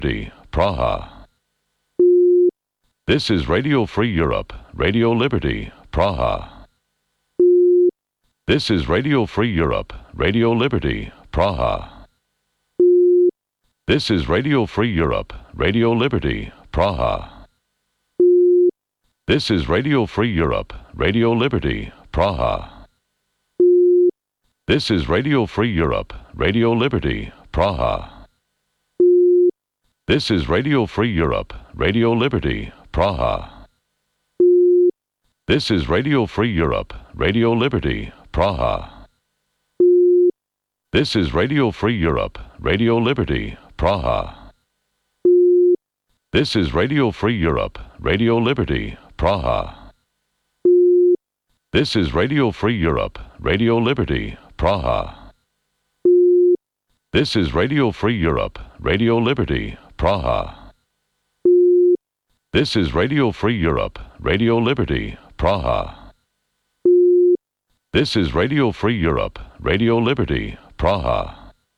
Praha. This is Radio Free Europe, Radio Liberty, Praha. This is Radio Free Europe, Radio Liberty, Praha. This is Radio Free Europe, Radio Liberty, Praha. This is Radio Free Europe, Radio Liberty, Praha. This is Radio Free Europe, Radio Liberty, Praha. This is Radio Free Europe, Radio Liberty, Praha. This is Radio Free Europe, Radio Liberty, Praha. This is Radio Free Europe, Radio Liberty, Praha. This is Radio Free Europe, Radio Liberty, Praha. This is Radio Free Europe, Radio Liberty, Praha. This is Radio Free Europe, Radio Liberty, Praha. This is Radio Free Europe, Radio Liberty, Praha. This is Radio Free Europe, Radio Liberty, Praha.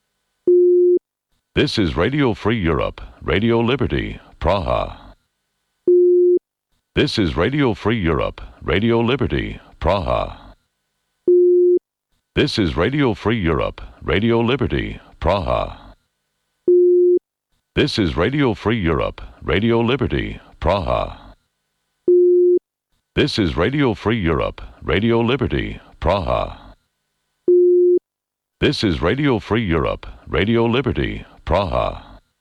This is Radio Free Europe, Radio Liberty, Praha. This is Radio Free Europe, Radio Liberty, Praha. This is Radio Free Europe, Radio Liberty, Praha. This is Radio Free Europe, Radio Liberty, Praha. This is Radio Free Europe, Radio Liberty, Praha. This is Radio Free Europe, Radio Liberty, Praha.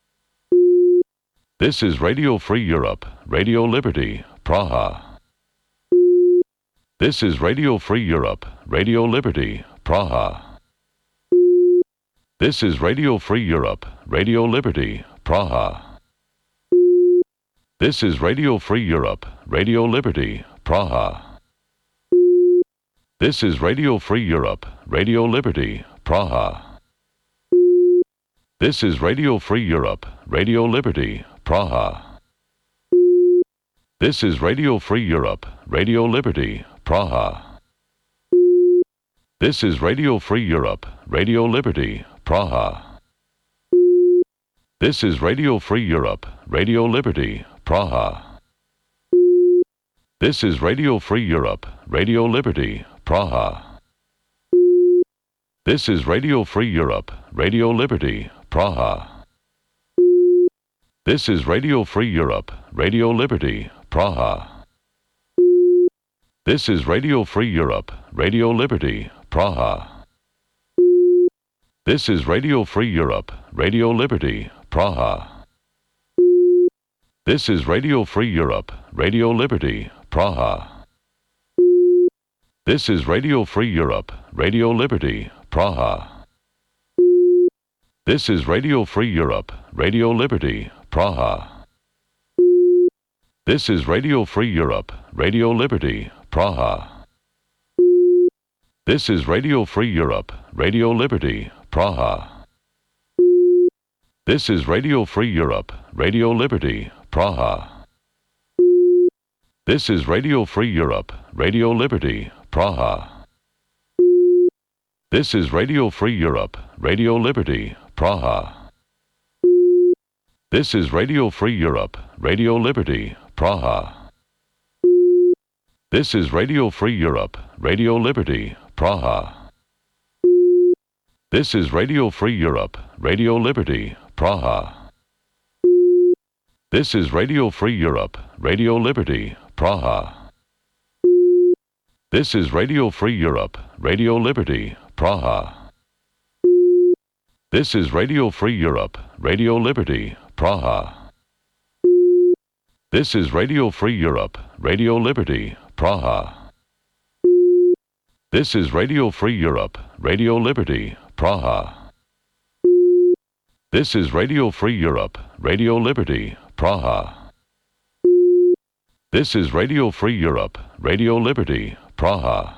This is Radio Free Europe, Radio Liberty, Praha. This is Radio Free Europe, Radio Liberty, Praha. This is Radio Free Europe, Radio Liberty, Praha. This is Radio Free Europe, Radio Liberty, Praha. This is Radio Free Europe, Radio Liberty, Praha. This is Radio Free Europe, Radio Liberty, Praha. This is Radio Free Europe, Radio Liberty, Praha. This is Radio Free Europe, Radio Liberty, Praha. This is Radio Free Europe, Radio Liberty, Praha. This is Radio Free Europe, Radio Liberty, Praha. This is Radio Free Europe, Radio Liberty, Praha. This is Radio Free Europe, Radio Liberty, Praha. This is Radio Free Europe, Radio Liberty, Praha. This is Radio Free Europe, Radio Liberty, Praha. This is Radio Free Europe, Radio Liberty, Praha. This is Radio Free Europe, Radio Liberty, Praha. This is Radio Free Europe, Radio Liberty, Praha. This is Radio Free Europe, Radio Liberty, Praha. This is Radio Free Europe, Radio Liberty, Praha. This is Radio Free Europe, Radio Liberty, Praha. This is Radio Free Europe, Radio Liberty, Praha. This is Radio Free Europe, Radio Liberty, Praha. This is Radio Free Europe, Radio Liberty, Praha. This is Radio Free Europe, Radio Liberty, Praha. This is Radio Free Europe, Radio Liberty, Praha. This is Radio Free Europe, Radio Liberty, Praha. This is Radio Free Europe, Radio Liberty, Praha. This is Radio Free Europe, Radio Liberty, Praha. This is Radio Free Europe, Radio Liberty, Praha. This is Radio Free Europe, Radio Liberty, Praha. This is Radio Free Europe, Radio Liberty, Praha. This is Radio Free Europe, Radio Liberty, Praha.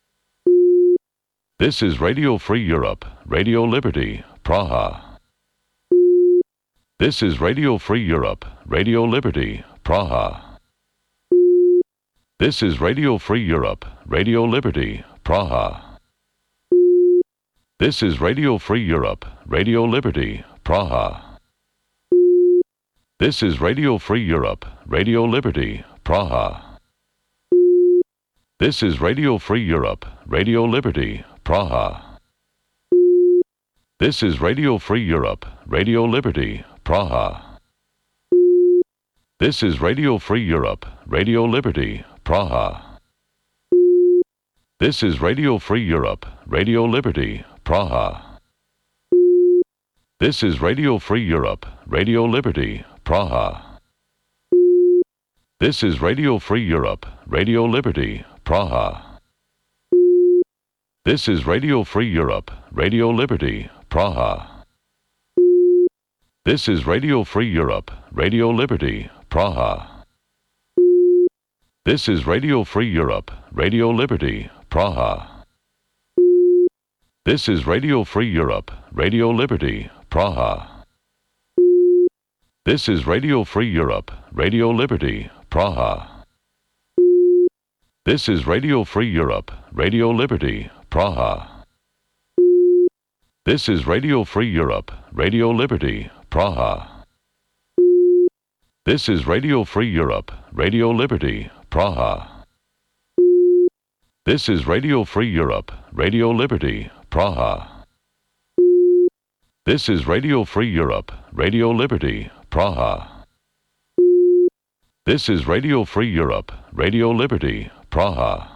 This is Radio Free Europe, Radio Liberty, Praha. This is Radio Free Europe, Radio Liberty, Praha. This is Radio Free Europe, Radio Liberty, Praha. This is Radio Free Europe, Radio Liberty, Praha. This is Radio Free Europe, Radio Liberty, Praha. This is Radio Free Europe, Radio Liberty, Praha. This is Radio Free Europe, Radio Liberty, Praha. This is Radio Free Europe, Radio Liberty, Praha. This is Radio Free Europe, Radio Liberty, Praha. This is Radio Free Europe, Radio Liberty, Praha. This is Radio Free Europe, Radio Liberty, Praha. This is Radio Free Europe, Radio Liberty, Praha. This is Radio Free Europe, Radio Liberty, Praha. This is Radio Free Europe, Radio Liberty, Praha. This is Radio Free Europe, Radio Liberty, Praha. This is Radio Free Europe, Radio Liberty, Praha. This is Radio Free Europe, Radio Liberty, Praha. This is Radio Free Europe, Radio Liberty, Praha. This is Radio Free Europe, Radio Liberty, Praha. This is Radio Free Europe, Radio Liberty, Praha. This is Radio Free Europe, Radio Liberty, Praha. This is Radio Free Europe, Radio Liberty, Praha.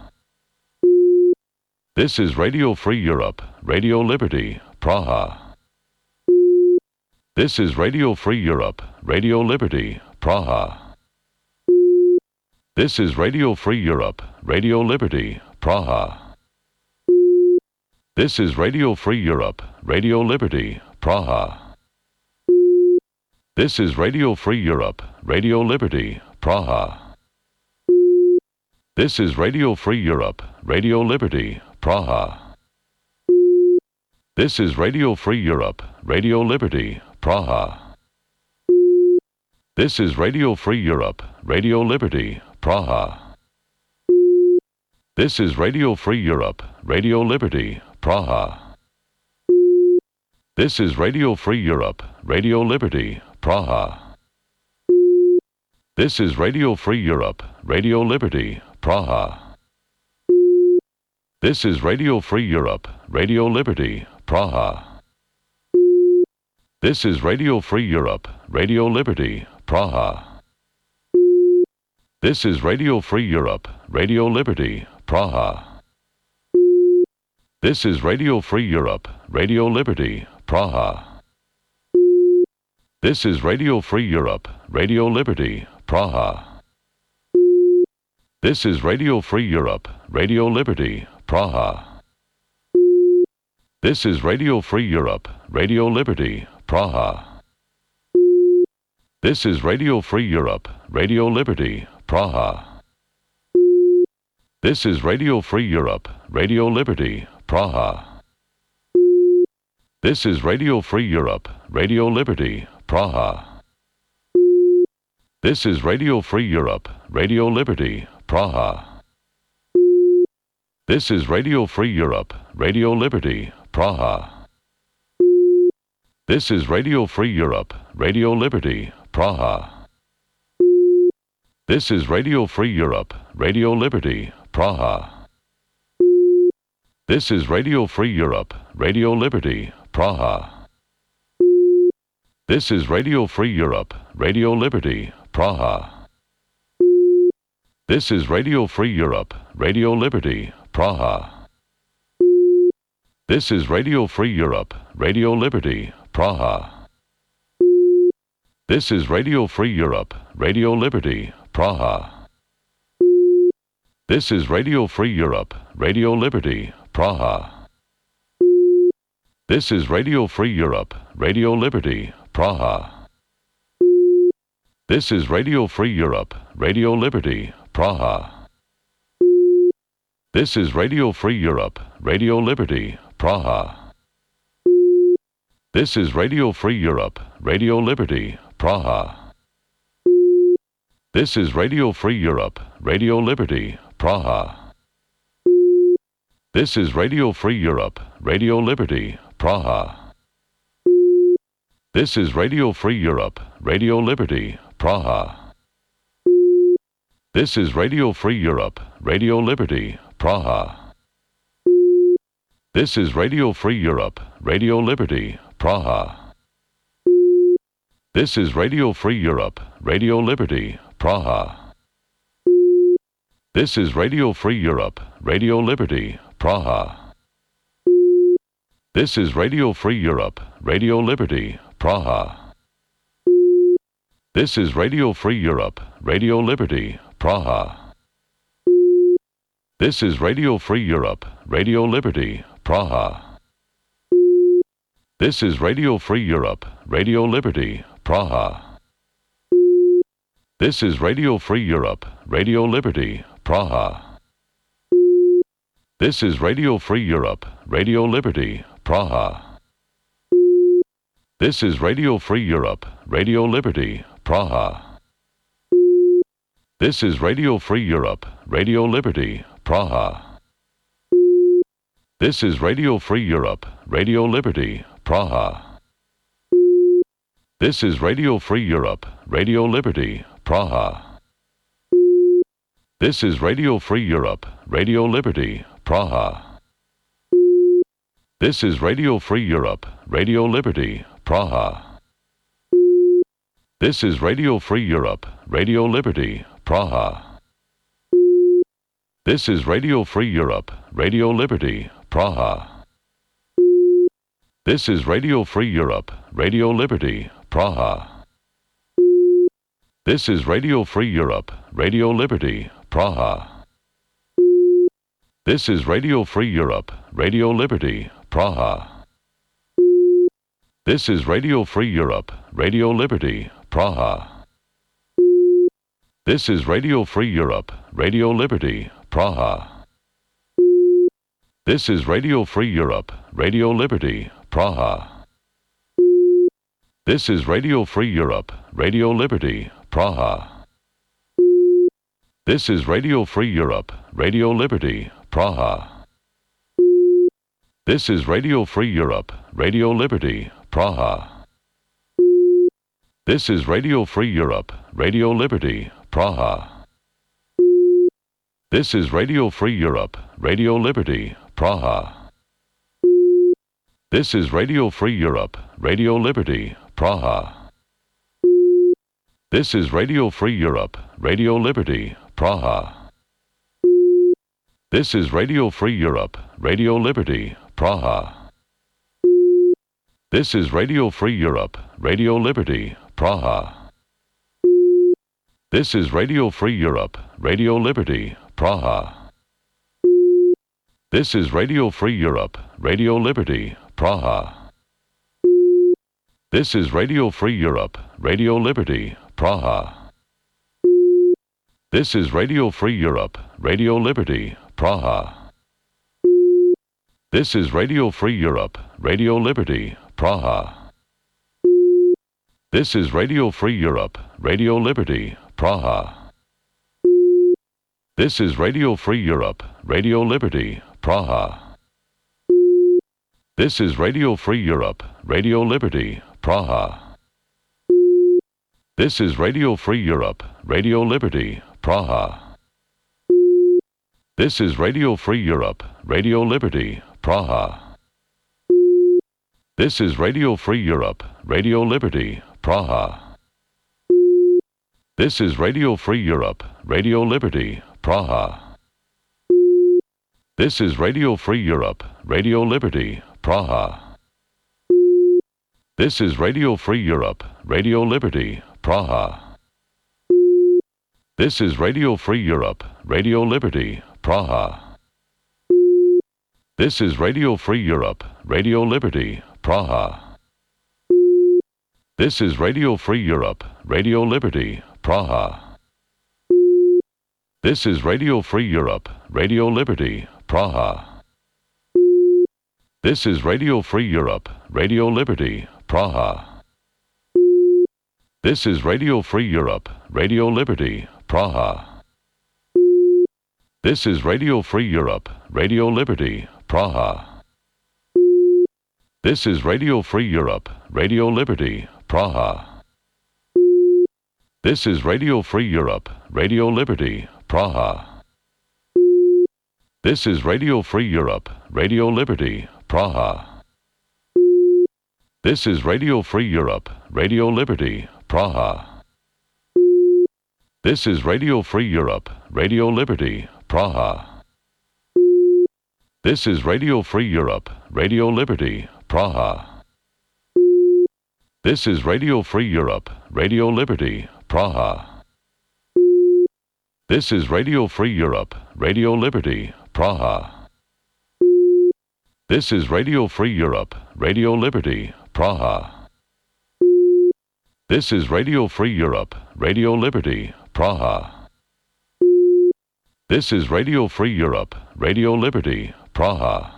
This is Radio Free Europe, Radio Liberty, Praha. This is Radio Free Europe, Radio Liberty, Praha. This is Radio Free Europe, Radio Liberty, Praha. This is Radio Free Europe, Radio Liberty, Praha. This is Radio Free Europe, Radio Liberty, Praha. This is Radio Free Europe, Radio Liberty, Praha. This is Radio Free Europe, Radio Liberty, Praha. This is Radio Free Europe, Radio Liberty, Praha. This is Radio Free Europe, Radio Liberty, Praha. This is Radio Free Europe, Radio Liberty, Praha. This is Radio Free Europe, Radio Liberty, Praha. This is Radio Free Europe, Radio Liberty, Praha. This is Radio Free Europe, Radio Liberty, Praha. This is Radio Free Europe, Radio Liberty, Praha. This is Radio Free Europe, Radio Liberty, Praha. This is Radio Free Europe, Radio Liberty, Praha. This is Radio Free Europe, Radio Liberty, Praha. This is Radio Free Europe, Radio Liberty, Praha. This is Radio Free Europe, Radio Liberty, Praha. This is Radio Free Europe, Radio Liberty, Praha. This is Radio Free Europe, Radio Liberty, Praha. This is Radio Free Europe, Radio Liberty, Praha. This is Radio Free Europe, Radio Liberty, Praha. This is Radio Free Europe, Radio Liberty, Praha. This is Radio Free Europe, Radio Liberty, Praha. This is Radio Free Europe, Radio Liberty, Praha. This is Radio Free Europe, Radio Liberty, Praha. This is Radio Free Europe, Radio Liberty, Praha. This is Radio Free Europe, Radio Liberty, Praha. This is Radio Free Europe, Radio Liberty, Praha. This is Radio Free Europe, Radio Liberty, Praha. This is Radio Free Europe, Radio Liberty, Praha. This is Radio Free Europe, Radio Liberty, Praha. This is Radio Free Europe, Radio Liberty, Praha. This is Radio Free Europe, Radio Liberty, Praha. This is Radio Free Europe, Radio Liberty, Praha. This is Radio Free Europe, Radio Liberty, Praha. This is Radio Free Europe, Radio Liberty, Praha. This is Radio Free Europe, Radio Liberty, Praha. This is Radio Free Europe, Radio Liberty, Praha. This is Radio Free Europe, Radio Liberty, Praha. This is Radio Free Europe, Radio Liberty, Praha. This is Radio Free Europe, Radio Liberty, Praha. This is Radio Free Europe, Radio Liberty, Praha. This is Radio Free Europe, Radio Liberty, Praha. This is Radio Free Europe, Radio Liberty, Praha. This is Radio Free Europe, Radio Liberty, Praha. This is Radio Free Europe, Radio Liberty, Praha. This is Radio Free Europe, Radio Liberty, Praha. This is Radio Free Europe, Radio Liberty, Praha. This is Radio Free Europe, Radio Liberty, Praha. This is Radio Free Europe, Radio Liberty, Praha. This is Radio Free Europe, Radio Liberty, Praha. This is Radio Free Europe, Radio Liberty, Praha. This is Radio Free Europe, Radio Liberty, Praha. This is Radio Free Europe, Radio Liberty, Praha. This is Radio Free Europe, Radio Liberty, Praha. This is Radio Free Europe, Radio Liberty, Praha. This is Radio Free Europe, Radio Liberty, Praha. This is Radio Free Europe, Radio Liberty, Praha. This is Radio Free Europe, Radio Liberty, Praha. This is Radio Free Europe, Radio Liberty, Praha. This is Radio Free Europe, Radio Liberty, Praha. This is Radio Free Europe, Radio Liberty, Praha. This is Radio Free Europe, Radio Liberty, Praha. This is Radio Free Europe, Radio Liberty, Praha. This is Radio Free Europe, Radio Liberty, Praha. This is Radio Free Europe, Radio Liberty, Praha. This is Radio Free Europe, Radio Liberty, Praha. This is Radio Free Europe, Radio Liberty, Praha. This is Radio Free Europe, Radio Liberty, Praha. This is Radio Free Europe, Radio Liberty, Praha. This is Radio Free Europe, Radio Liberty, Praha. This is Radio Free Europe, Radio Liberty, Praha. This is Radio Free Europe, Radio Liberty, Praha. This is Radio Free Europe, Radio Liberty, Praha. This is Radio Free Europe, Radio Liberty, Praha. This is Radio Free Europe, Radio Liberty, Praha. This is Radio Free Europe, Radio Liberty, Praha. This is Radio Free Europe, Radio Liberty, Praha. This is Radio Free Europe, Radio Liberty, Praha. This is Radio Free Europe, Radio Liberty, Praha. This is Radio Free Europe, Radio Liberty, Praha. This is Radio Free Europe, Radio Liberty, Praha. This is Radio Free Europe, Radio Liberty, Praha. This is Radio Free Europe, Radio Liberty, Praha. This is Radio Free Europe, Radio Liberty, Praha. This is Radio Free Europe, Radio Liberty, Praha. This is Radio Free Europe, Radio Liberty, Praha. This is Radio Free Europe, Radio Liberty, Praha. This is Radio Free Europe, Radio Liberty, Praha. This is Radio Free Europe, Radio Liberty, Praha. This is Radio Free Europe, Radio Liberty, Praha. This is Radio Free Europe, Radio Liberty, Praha. This is Radio Free Europe, Radio Liberty, Praha. This is Radio Free Europe, Radio Liberty, Praha. This is Radio Free Europe, Radio Liberty, Praha. This is Radio Free Europe, Radio Liberty, Praha. This is Radio Free Europe, Radio Liberty, Praha. This is Radio Free Europe, Radio Liberty, Praha. This is Radio Free Europe, Radio Liberty, Praha. This is Radio Free Europe, Radio Liberty, Praha. This is Radio Free Europe, Radio Liberty, Praha.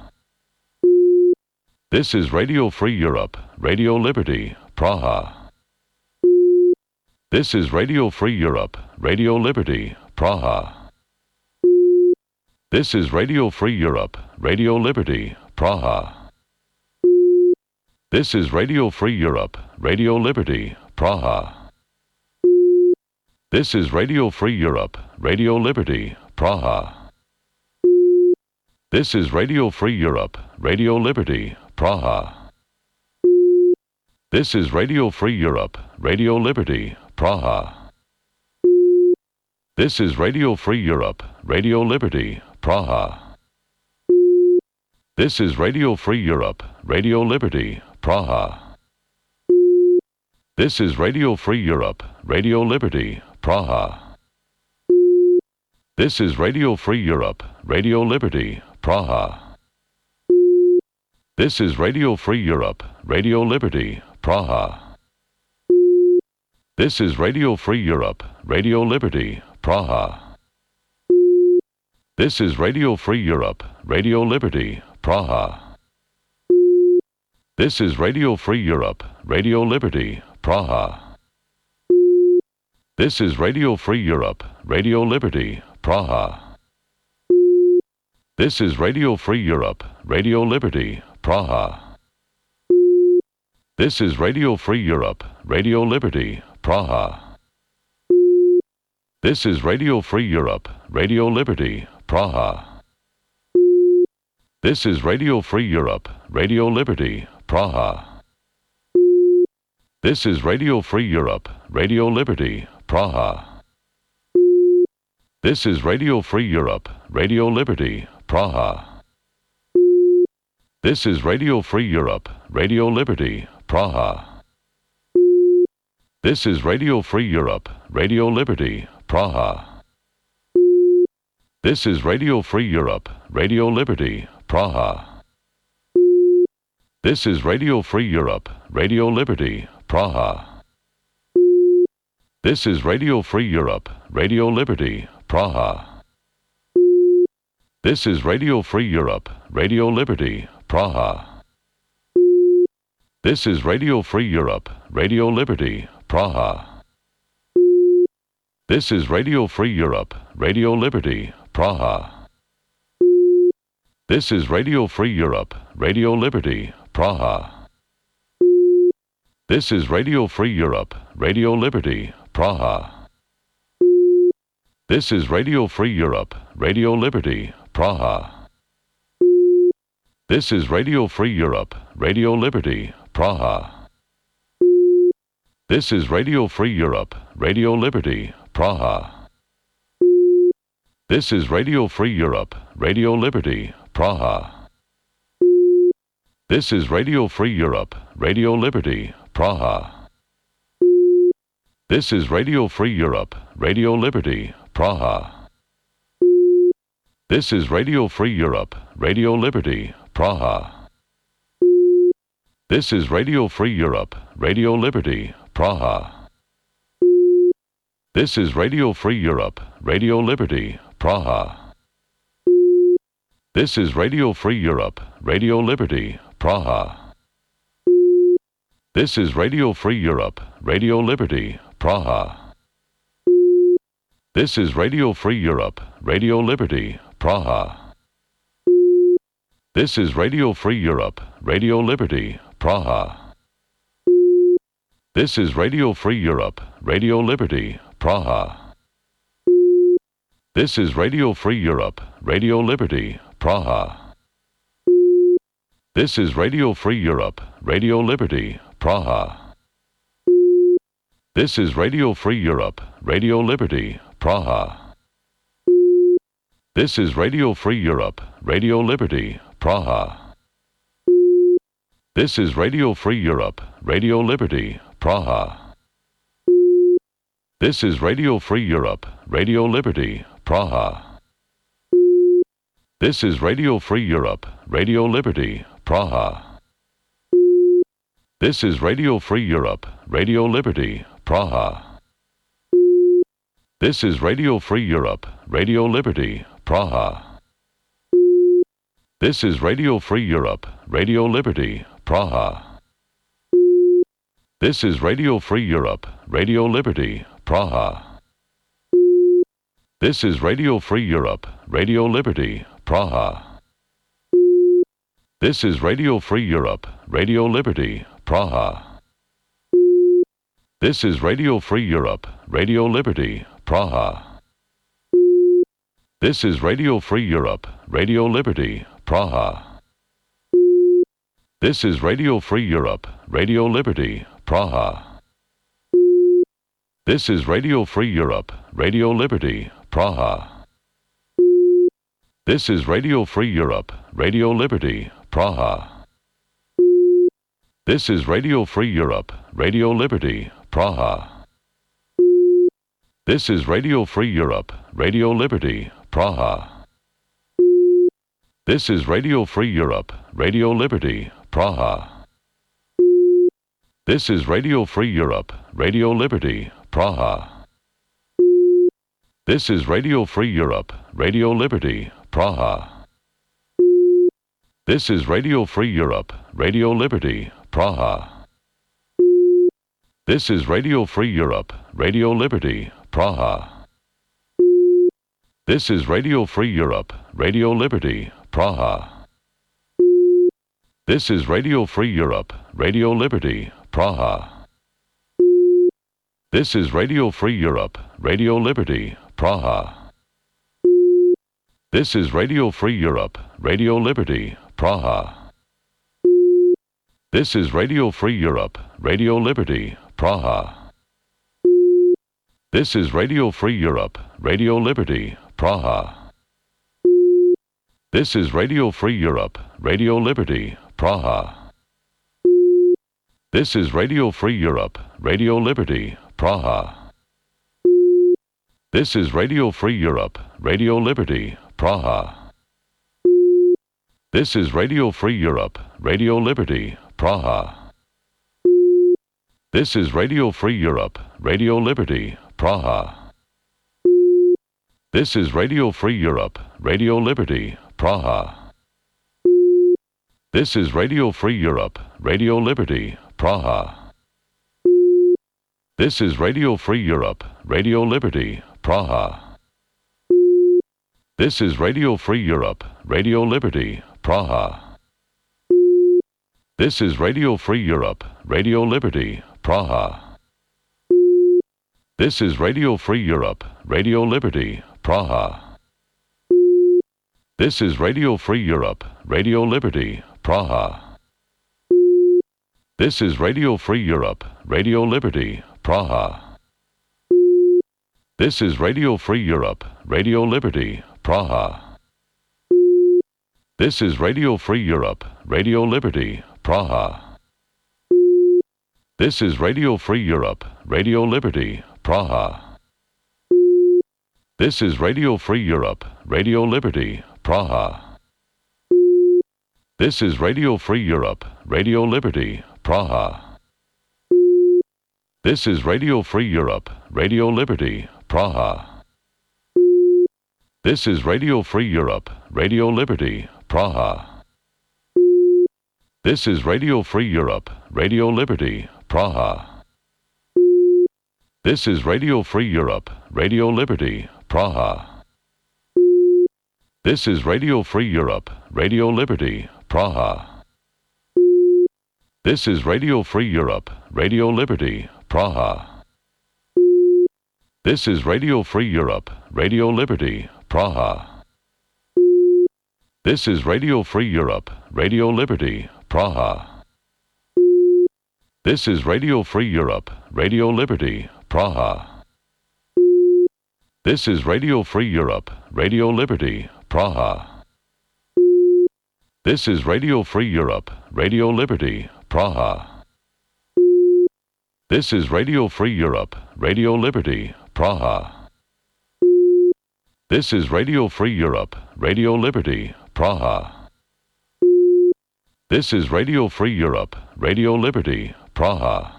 This is Radio Free Europe, Radio Liberty, Praha. This is Radio Free Europe, Radio Liberty, Praha. This is Radio Free Europe, Radio Liberty, Praha. This is Radio Free Europe, Radio Liberty, Praha. This is Radio Free Europe, Radio Liberty, Praha. This is Radio Free Europe, Radio Liberty, Praha. This is Radio Free Europe, Radio Liberty, Praha. This is Radio Free Europe, Radio Liberty, Praha. This is Radio Free Europe, Radio Liberty, Praha. This is Radio Free Europe, Radio Liberty, Praha. This is Radio Free Europe, Radio Liberty, Praha. This is Radio Free Europe, Radio Liberty, Praha. This is Radio Free Europe, Radio Liberty, Praha. This is Radio Free Europe, Radio Liberty, Praha. This is Radio Free Europe, Radio Liberty, Praha. This is Radio Free Europe, Radio Liberty, Praha. This is Radio Free Europe, Radio Liberty, Praha. This is Radio Free Europe, Radio Liberty, Praha. This is Radio Free Europe, Radio Liberty, Praha. This is Radio Free Europe, Radio Liberty, Praha. This is Radio Free Europe, Radio Liberty, Praha. This is Radio Free Europe, Radio Liberty, Praha. This is Radio Free Europe, Radio Liberty, Praha. This is Radio Free Europe, Radio Liberty, Praha. This is Radio Free Europe, Radio Liberty, Praha. This is Radio Free Europe, Radio Liberty, Praha. This is Radio Free Europe, Radio Liberty, Praha. This is Radio Free Europe, Radio Liberty, Praha. This is Radio Free Europe, Radio Liberty, Praha. This is Radio Free Europe, Radio Liberty, Praha. This is Radio Free Europe, Radio Liberty, Praha. This is Radio Free Europe, Radio Liberty, Praha. This is Radio Free Europe, Radio Liberty, Praha. This is Radio Free Europe, Radio Liberty, Praha. This is Radio Free Europe, Radio Liberty, Praha. This is Radio Free Europe, Radio Liberty, Praha. This is Radio Free Europe, Radio Liberty, Praha. This is Radio Free Europe, Radio Liberty, Praha. This is Radio Free Europe, Radio Liberty, Praha. This is Radio Free Europe, Radio Liberty, Praha. This is Radio Free Europe, Radio Liberty, Praha. This is Radio Free Europe, Radio Liberty, Praha. This is Radio Free Europe, Radio Liberty, Praha. This is Radio Free Europe, Radio Liberty, Praha. This is Radio Free Europe, Radio Liberty, Praha. This is Radio Free Europe, Radio Liberty, Praha. This is Radio Free Europe, Radio Liberty, Praha. This is Radio Free Europe, Radio Liberty, Praha. This is Radio Free Europe, Radio Liberty, Praha. This is Radio Free Europe, Radio Liberty, Praha. This is Radio Free Europe, Radio Liberty, Praha. This is Radio Free Europe, Radio Liberty, Praha. This is Radio Free Europe, Radio Liberty, Praha. This is Radio Free Europe, Radio Liberty, Praha. This is Radio Free Europe, Radio Liberty, Praha. This is Radio Free Europe, Radio Liberty, Praha. This is Radio Free Europe, Radio Liberty, Praha. This is Radio Free Europe, Radio Liberty, Praha. This is Radio Free Europe, Radio Liberty, Praha. This is Radio Free Europe, Radio Liberty, Praha. This is Radio Free Europe, Radio Liberty, Praha. This is Radio Free Europe, Radio Liberty, Praha. This is Radio Free Europe, Radio Liberty, Praha. This is Radio Free Europe, Radio Liberty, Praha. This is Radio Free Europe, Radio Liberty, Praha. This is Radio Free Europe, Radio Liberty, Praha. This is Radio Free Europe, Radio Liberty, Praha. This is Radio Free Europe, Radio Liberty, Praha. This is Radio Free Europe, Radio Liberty, Praha. This is Radio Free Europe, Radio Liberty, Praha. This is Radio Free Europe, Radio Liberty, Praha. This is Radio Free Europe, Radio Liberty, Praha. This is Radio Free Europe, Radio Liberty, Praha. This is Radio Free Europe, Radio Liberty, Praha. This is Radio Free Europe, Radio Liberty, Praha. This is Radio Free Europe, Radio Liberty, Praha. This is Radio Free Europe, Radio Liberty, Praha. This is Radio Free Europe, Radio Liberty, Praha. This is Radio Free Europe, Radio Liberty, Praha. This is Radio Free Europe, Radio Liberty, Praha. This is Radio Free Europe, Radio Liberty, Praha. This is Radio Free Europe, Radio Liberty, Praha. This is Radio Free Europe, Radio Liberty, Praha. This is Radio Free Europe, Radio Liberty, Praha. This is Radio Free Europe, Radio Liberty, Praha. This is Radio Free Europe, Radio Liberty, Praha. This is Radio Free Europe, Radio Liberty, Praha. This is Radio Free Europe, Radio Liberty, Praha. This is Radio Free Europe, Radio Liberty, Praha. This is Radio Free Europe, Radio Liberty, Praha. This is Radio Free Europe, Radio Liberty, Praha. This is Radio Free Europe, Radio Liberty, Praha. This is Radio Free Europe, Radio Liberty, Praha. This is Radio Free Europe, Radio Liberty, Praha. This is Radio Free Europe, Radio Liberty, Praha. This is Radio Free Europe, Radio Liberty, Praha. This is Radio Free Europe, Radio Liberty, Praha. This is Radio Free Europe, Radio Liberty, Praha. This is Radio Free Europe, Radio Liberty, Praha. This is Radio Free Europe, Radio Liberty, Praha. This is Radio Free Europe, Radio Liberty, Praha. This is Radio Free Europe, Radio Liberty, Praha. This is Radio Free Europe, Radio Liberty, Praha. This is Radio Free Europe, Radio Liberty, Praha. This is Radio Free Europe, Radio Liberty, Praha. This is Radio Free Europe, Radio Liberty, Praha. This is Radio Free Europe, Radio Liberty, Praha. This is Radio Free Europe, Radio Liberty, Praha. This is Radio Free Europe, Radio Liberty, Praha.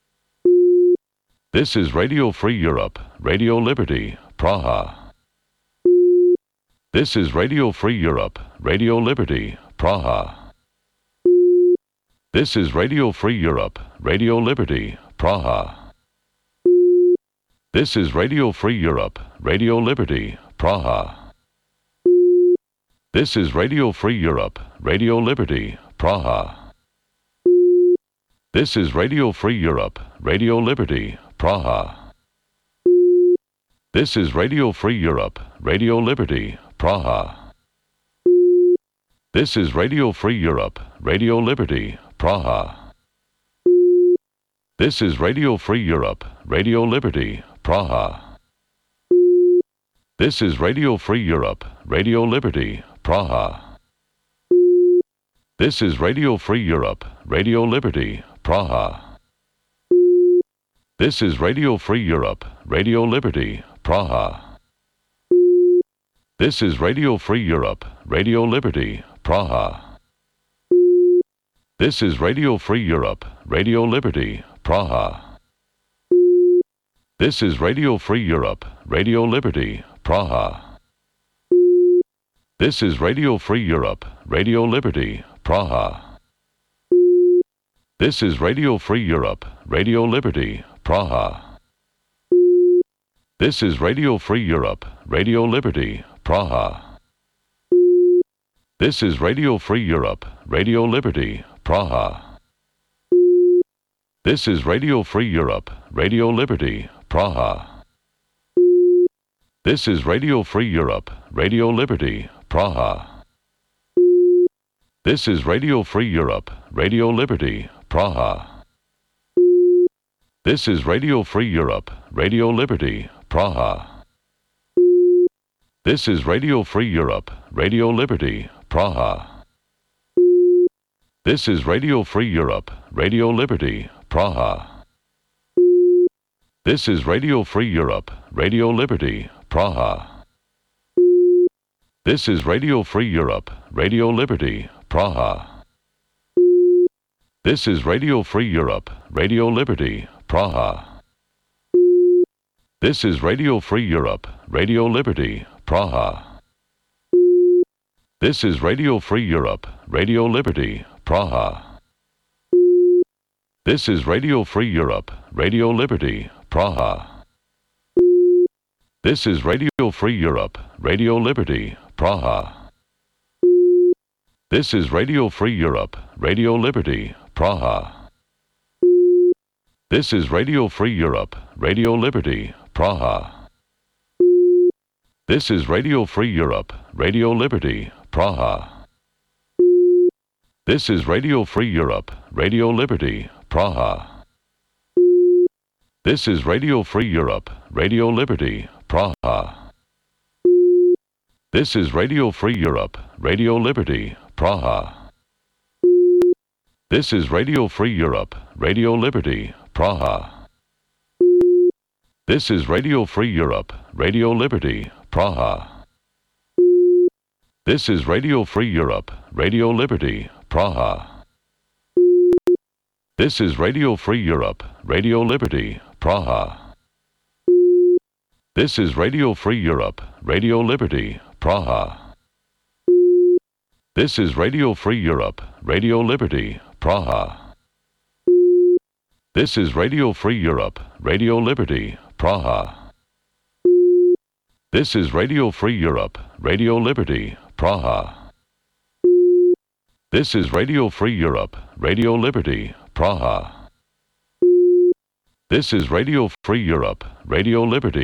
This is Radio Free Europe, Radio Liberty, Praha. This is Radio Free Europe, Radio Liberty, Praha. This is Radio Free Europe, Radio Liberty, Praha. This is Radio Free Europe, Radio Liberty, Praha. This is Radio Free Europe, Radio Liberty, Praha. This is Radio Free Europe, Radio Liberty, Praha. This is Radio Free Europe, Radio Liberty, Praha. This is Radio Free Europe, Radio Liberty, Praha. This is Radio Free Europe, Radio Liberty, Praha. This is Radio Free Europe, Radio Liberty, Praha. This is Radio Free Europe, Radio Liberty, Praha. This is Radio Free Europe, Radio Liberty, Praha. This is Radio Free Europe, Radio Liberty, Praha. This is Radio Free Europe, Radio Liberty, Praha. This is Radio Free Europe, Radio Liberty, Praha. This is Radio Free Europe, Radio Liberty, Praha. This is Radio Free Europe, Radio Liberty, Praha. This is Radio Free Europe, Radio Liberty, Praha. This is Radio Free Europe, Radio Liberty, Praha. This is Radio Free Europe, Radio Liberty, Praha. This is Radio Free Europe, Radio Liberty, Praha. This is Radio Free Europe, Radio Liberty, Praha. This is Radio Free Europe, Radio Liberty, Praha. This is Radio Free Europe, Radio Liberty, Praha. This is Radio Free Europe, Radio Liberty, Praha. This is Radio Free Europe, Radio Liberty, Praha. This is Radio Free Europe, Radio Liberty, Praha. This is Radio Free Europe, Radio Liberty, Praha. This is Radio Free Europe, Radio Liberty, Praha. This is Radio Free Europe, Radio Liberty, Praha. This is Radio Free Europe, Radio Liberty, Praha. This is Radio Free Europe, Radio Liberty, Praha. This is Radio Free Europe, Radio Liberty, Praha. This is Radio Free Europe, Radio Liberty, Praha. This is Radio Free Europe, Radio Liberty, Praha. This is Radio Free Europe, Radio Liberty, Praha. This is Radio Free Europe, Radio Liberty, Praha. This is Radio Free Europe, Radio Liberty, Praha. This is Radio Free Europe, Radio Liberty, Praha. This is Radio Free Europe, Radio Liberty, Praha. This is Radio Free Europe, Radio Liberty, Praha. This is Radio Free Europe, Radio Liberty, Praha. This is Radio Free Europe, Radio Liberty, Praha. This is Radio Free Europe, Radio Liberty, Praha. This is Radio Free Europe, Radio Liberty, Praha. This is Radio Free Europe, Radio Liberty, Praha. This is Radio Free Europe, Radio Liberty, Praha. This is Radio Free Europe, Radio Liberty.